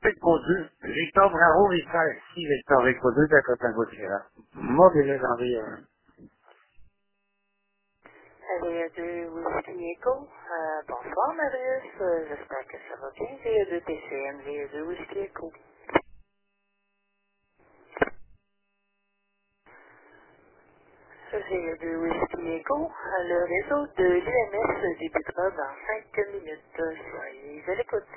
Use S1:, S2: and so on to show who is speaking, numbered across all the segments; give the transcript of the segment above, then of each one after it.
S1: Rico 2. Victor Bravo, Victor ici, Victor Rico 2 de Cotago-Sierra. Moi, déjà, j'en ai
S2: Allez, de Whisky Echo. Bonsoir Marius, j'espère que ça va bien. VE2 TCM, VE2 Whisky Echo. VE2 Whisky Echo, le réseau de l'UMS débutera dans 5 minutes. Soyez à l'écoute.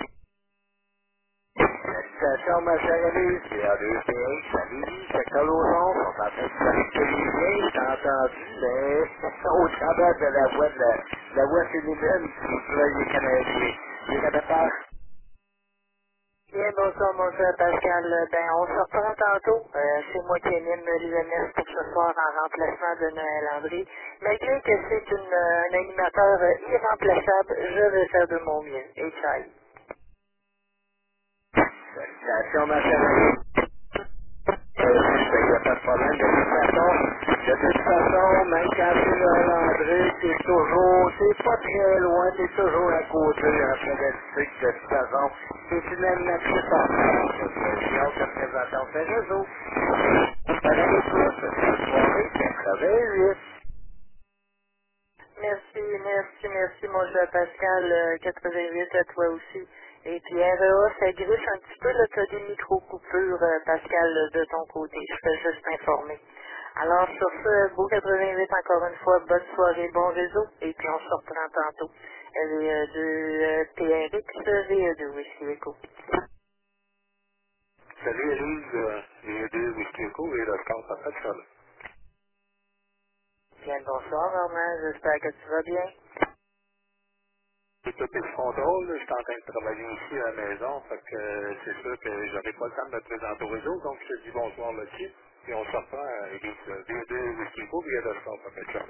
S3: Station Macharelli, CA2PH, salut, secteur Lauson, on est en train de s'actualiser, j'ai entendu, mais au travers de la voie féminine, qui les Canadiens, les adaptateurs.
S2: Bien, bonsoir mon cher Pascal. Ben, on se reprend tantôt. C'est moi qui anime l'UMS pour ce soir en remplacement de Noël André. Malgré que c'est un animateur irremplaçable, je vais faire de mon mieux. Et ciao.
S3: Station Macharelli. Il n'y a pas de problème. De toute façon, même quand c'est Noël André, c'est pas très loin, c'est toujours à côté, en statistique, de toute façon. C'est une animatrice en France. J'ai hâte de présenter ce réseau. À l'écoute, cette soirée, 88.
S2: Merci, mon cher Pascal. 88 à toi aussi. Et puis REA, ça griche un petit peu, là, tu as des micro-coupures, Pascal, de ton côté. Je peux juste t'informer. Alors, sur ce, beau 88 encore une fois, bonne soirée, bon réseau, et puis on se reprend tantôt. De PRX, VE2 Whisky Echo.
S3: Salut Élise, les deux Whisky Echo et le score, ça fait ça.
S2: Bien, bonsoir, Normand, j'espère que tu vas bien.
S3: J'ai tout le contrôle, je suis en train de travailler ici à la maison, fait que c'est sûr que j'aurai pas le temps de me présenter au réseau, donc je te dis bonsoir là-dessus, puis on se reprend à Élise, deux Whisky Echo et le score, ça fait ça.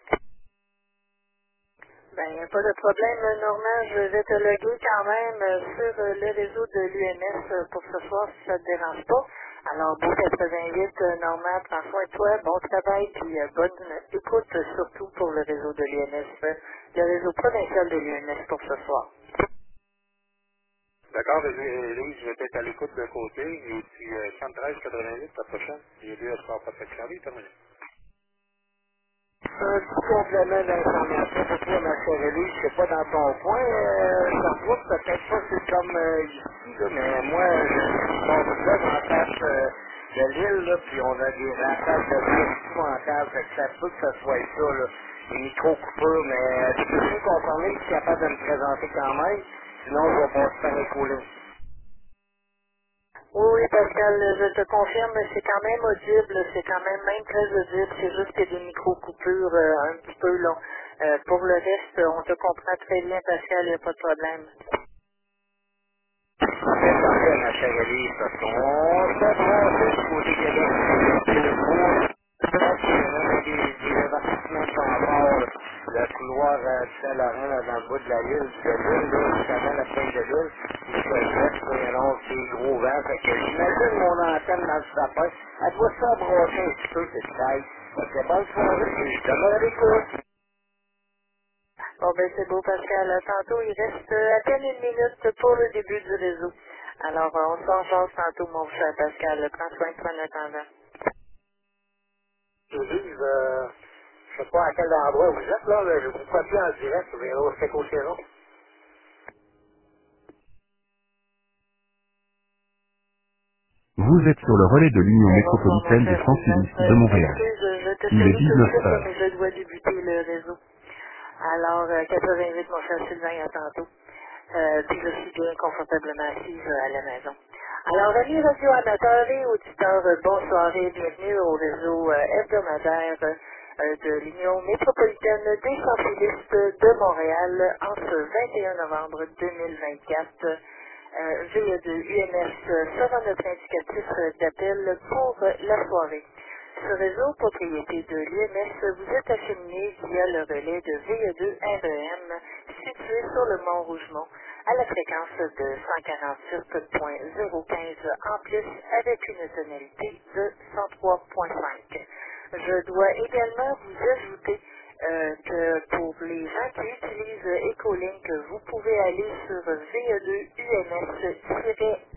S2: Ben, pas de problème, Normand. Je vais te loguer quand même sur le réseau de l'UMS pour ce soir, si ça te dérange pas. Alors, beau 88, Normand, prends soin de toi, bon travail, puis bonne écoute, surtout pour le réseau de l'UMS, le réseau provincial de l'UMS pour ce soir.
S3: D'accord, Élise, je vais être à l'écoute de côté, et puis 113-88 la prochaine, les deux score, ça fait ça, terminé. Un petit complément d'information pour toi, ma chère Élise, je sais pas dans ton coin, Sherbrooke, peut-être pas c'est comme ici, là, mais moi, mon là, en face de l'île, là, puis on a des rentages de vie épouvantables, fait que ça se peut que ça soit ça, là, des micro-coupures, mais tu peux me confirmer que tu es capable de me présenter quand même, sinon je vais passer par les collines.
S2: Oui, Pascal, je te confirme, c'est quand même audible, c'est quand même très audible, c'est juste qu'il y a des micro-coupures un petit peu longs. Pour le reste, on te comprend très bien, Pascal, il n'y a pas de problème.
S3: C'est parfait, ma chère Élise, parce qu'on s'est brassé du côté Québec. C'est le gros des avertissements par rapport le couloir Saint-Laurent là, dans le bout de la ville, de l'île, là, juste avant la pointe de l'île. Il se jette, il annonce des gros vents. Fait que j'imagine mon antenne dans le sapin. Elle doit se brasser un petit peu, cette taille. Fait que bonne soirée, et je demeure à l'écoute.
S2: Bon, ben c'est beau, Pascal. Tantôt, il reste à peine une minute pour le début du réseau. Alors, on s'en jase tantôt, mon cher Pascal. Prends soin de toi en attendant.
S3: Élise, je sais pas à quel endroit vous êtes, là, je vous copie en direct sur Véro Seco-Chéron.
S4: Vous êtes sur le relais de l'Union
S2: Ben, bonsoir, mon
S4: métropolitaine des
S2: cher
S4: francistes de
S2: Sylvain.
S4: Montréal.
S2: Excuse, je te
S4: Il est
S2: salue tout de
S4: 19
S2: suite, là,
S4: heures.
S2: mais je dois débuter le réseau. Alors, 88, mon cher Sylvain, à tantôt. Puis je suis bien confortablement assise à la maison. Alors, amis radio-amateurs et auditeurs, bonne soirée, bienvenue au réseau hebdomadaire de l'Union métropolitaine des centrilistes de Montréal en ce 21 novembre 2024. Veuillez de UMS sera notre indicatif d'appel pour la soirée. Ce réseau propriété de l'UMS vous est acheminé via le relais de VE2 REM situé sur le mont Rougemont à la fréquence de 148.015 en plus avec une tonalité de 103.5. Je dois également vous ajouter que pour les gens qui utilisent Ecolink, vous pouvez aller sur VE2 UMS